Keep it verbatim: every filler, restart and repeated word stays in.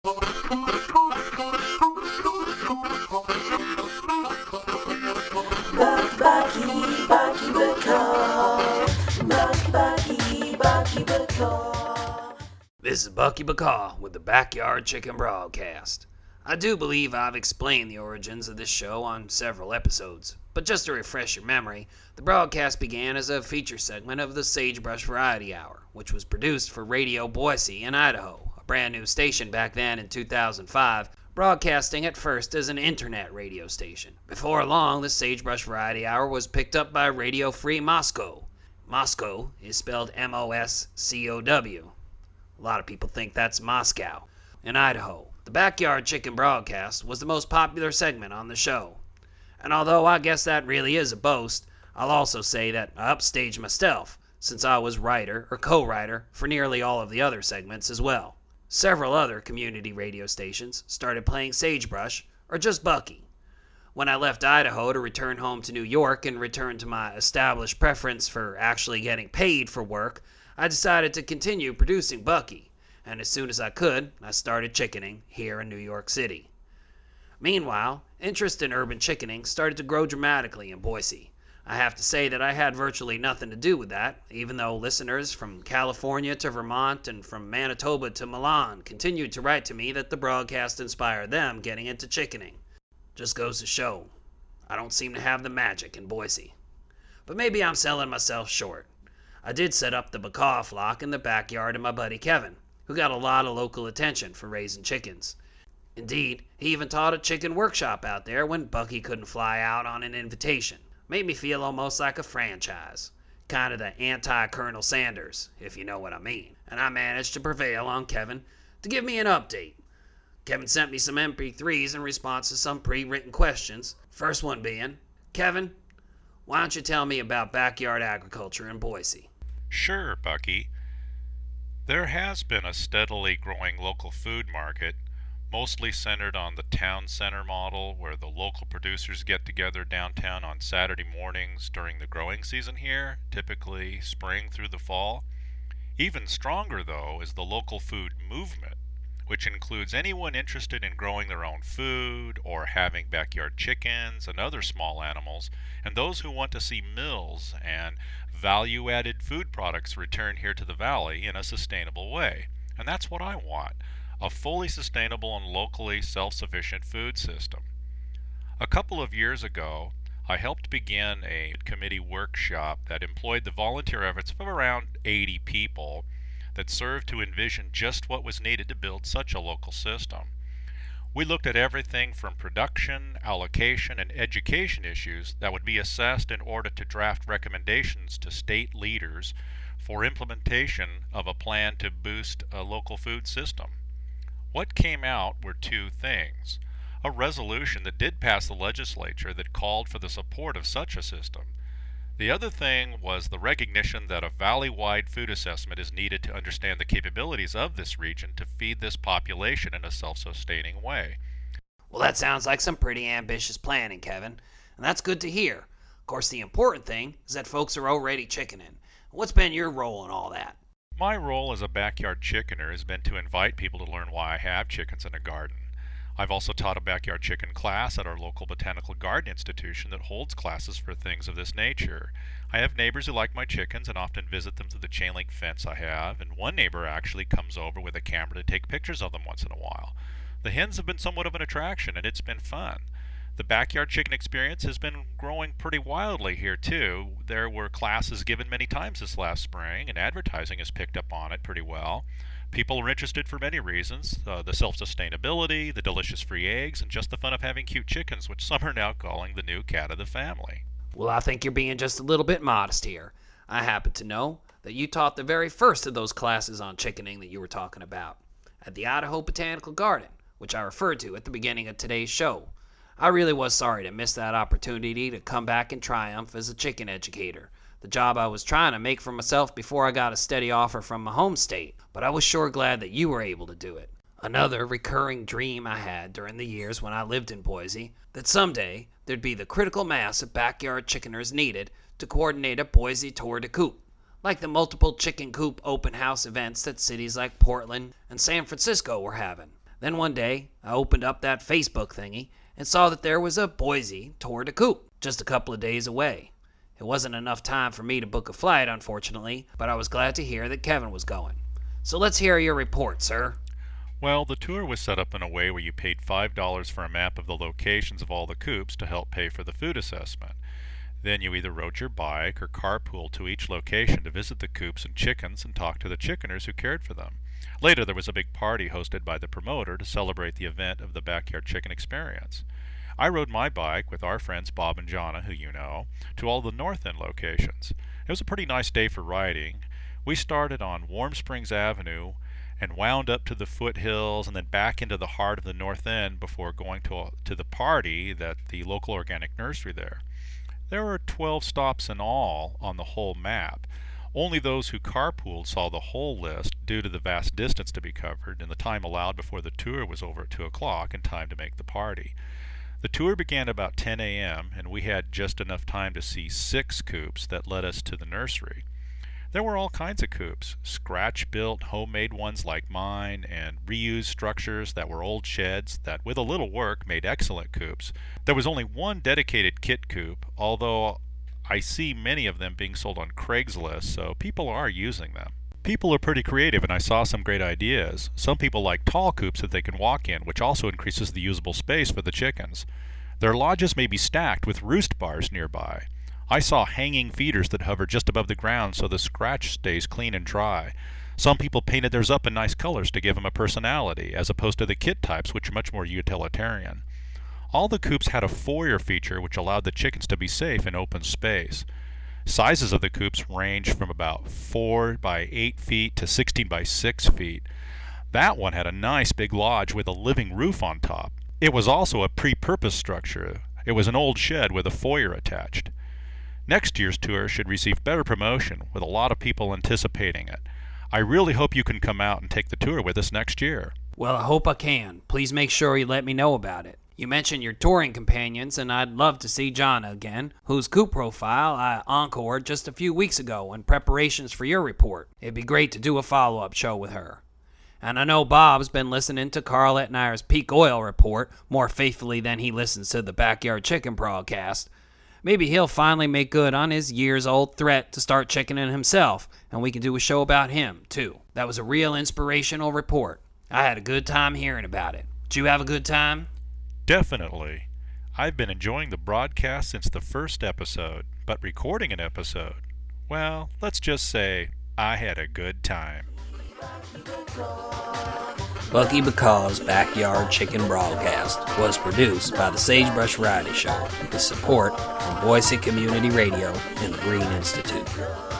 Bucky, Bucky Bacaw. Bucky, Bucky, Bucky Bacaw. This is Bucky Bacaw with the Backyard Chicken Broadcast. I do believe I've explained the origins of this show on several episodes, but just to refresh your memory, the broadcast began as a feature segment of the Sagebrush Variety Hour, which was produced for Radio Boise in Idaho, a brand new station back then in two thousand five, broadcasting at first as an internet radio station. Before long, the Sagebrush Variety Hour was picked up by Radio Free Moscow. Moscow is spelled M O S C O W. A lot of people think that's Moscow. In Idaho, the Backyard Chicken Broadcast was the most popular segment on the show. And although I guess that really is a boast, I'll also say that I upstaged myself, since I was writer or co-writer for nearly all of the other segments as well. Several other community radio stations started playing Sagebrush or just Bucky. When I left Idaho to return home to New York and return to my established preference for actually getting paid for work, I decided to continue producing Bucky, and as soon as I could, I started chickening here in New York City. Meanwhile, interest in urban chickening started to grow dramatically in Boise. I have to say that I had virtually nothing to do with that, even though listeners from California to Vermont and from Manitoba to Milan continued to write to me that the broadcast inspired them getting into chickening. Just goes to show, I don't seem to have the magic in Boise. But maybe I'm selling myself short. I did set up the Bacaw flock in the backyard of my buddy Kevin, who got a lot of local attention for raising chickens. Indeed, he even taught a chicken workshop out there when Bucky couldn't fly out on an invitation. Made me feel almost like a franchise. Kind of the anti-Colonel Sanders, if you know what I mean. And I managed to prevail on Kevin to give me an update. Kevin sent me some M P threes in response to some pre-written questions. First one being, Kevin, why don't you tell me about backyard agriculture in Boise? Sure, Bucky. There has been a steadily growing local food market, mostly centered on the town center model where the local producers get together downtown on Saturday mornings during the growing season here, typically spring through the fall. Even stronger, though, is the local food movement, which includes anyone interested in growing their own food or having backyard chickens and other small animals, and those who want to see mills and value-added food products return here to the valley in a sustainable way. And that's what I want. A fully sustainable and locally self-sufficient food system. A couple of years ago, I helped begin a committee workshop that employed the volunteer efforts of around eighty people that served to envision just what was needed to build such a local system. We looked at everything from production, allocation, and education issues that would be assessed in order to draft recommendations to state leaders for implementation of a plan to boost a local food system. What came out were two things. A resolution that did pass the legislature that called for the support of such a system. The other thing was the recognition that a valley-wide food assessment is needed to understand the capabilities of this region to feed this population in a self-sustaining way. Well, that sounds like some pretty ambitious planning, Kevin, and that's good to hear. Of course, the important thing is that folks are already chickening. What's been your role in all that? My role as a backyard chickener has been to invite people to learn why I have chickens in a garden. I've also taught a backyard chicken class at our local botanical garden institution that holds classes for things of this nature. I have neighbors who like my chickens and often visit them through the chain link fence I have, and one neighbor actually comes over with a camera to take pictures of them once in a while. The hens have been somewhat of an attraction, and it's been fun. The backyard chicken experience has been growing pretty wildly here, too. There were classes given many times this last spring, and advertising has picked up on it pretty well. People are interested for many reasons, uh, the self-sustainability, the delicious free eggs, and just the fun of having cute chickens, which some are now calling the new cat of the family. Well, I think you're being just a little bit modest here. I happen to know that you taught the very first of those classes on chickening that you were talking about at the Idaho Botanical Garden, which I referred to at the beginning of today's show. I really was sorry to miss that opportunity to come back and triumph as a chicken educator, the job I was trying to make for myself before I got a steady offer from my home state, but I was sure glad that you were able to do it. Another recurring dream I had during the years when I lived in Boise, that someday there'd be the critical mass of backyard chickeners needed to coordinate a Boise tour de coop, like the multiple chicken coop open house events that cities like Portland and San Francisco were having. Then one day, I opened up that Facebook thingy and saw that there was a Boise tour de coop just a couple of days away. It wasn't enough time for me to book a flight, unfortunately, but I was glad to hear that Kevin was going. So let's hear your report, sir. Well, the tour was set up in a way where you paid five dollars for a map of the locations of all the coops to help pay for the food assessment. Then you either rode your bike or carpooled to each location to visit the coops and chickens and talk to the chickeners who cared for them. Later, there was a big party hosted by the promoter to celebrate the event of the Backyard Chicken Experience. I rode my bike with our friends Bob and Jonna, who you know, to all the North End locations. It was a pretty nice day for riding. We started on Warm Springs Avenue and wound up to the foothills and then back into the heart of the North End before going to, to the party at the local organic nursery there. There were twelve stops in all on the whole map. Only those who carpooled saw the whole list due to the vast distance to be covered and the time allowed before the tour was over at two o'clock in time to make the party. The tour began about ten a.m. and we had just enough time to see six coops that led us to the nursery. There were all kinds of coops, scratch-built, homemade ones like mine, and reused structures that were old sheds that, with a little work, made excellent coops. There was only one dedicated kit coop, although I see many of them being sold on Craigslist, so people are using them. People are pretty creative, and I saw some great ideas. Some people like tall coops that they can walk in, which also increases the usable space for the chickens. Their lodges may be stacked with roost bars nearby. I saw hanging feeders that hover just above the ground so the scratch stays clean and dry. Some people painted theirs up in nice colors to give them a personality, as opposed to the kit types, which are much more utilitarian. All the coops had a foyer feature which allowed the chickens to be safe in open space. Sizes of the coops ranged from about four by eight feet to sixteen by six feet. That one had a nice big lodge with a living roof on top. It was also a pre-purposed structure. It was an old shed with a foyer attached. Next year's tour should receive better promotion, with a lot of people anticipating it. I really hope you can come out and take the tour with us next year. Well, I hope I can. Please make sure you let me know about it. You mentioned your touring companions, and I'd love to see Jonna again, whose coop profile I encored just a few weeks ago in preparations for your report. It'd be great to do a follow-up show with her. And I know Bob's been listening to Carl Etnier's Peak Oil report more faithfully than he listens to the Backyard Chicken broadcast. Maybe he'll finally make good on his years-old threat to start chickening himself, and we can do a show about him, too. That was a real inspirational report. I had a good time hearing about it. Did you have a good time? Definitely. I've been enjoying the broadcast since the first episode, but recording an episode, well, let's just say I had a good time. Bucky Bacaw's Backyard Chicken Broadcast was produced by the Sagebrush Variety Show with support from Boise Community Radio and the Green Institute.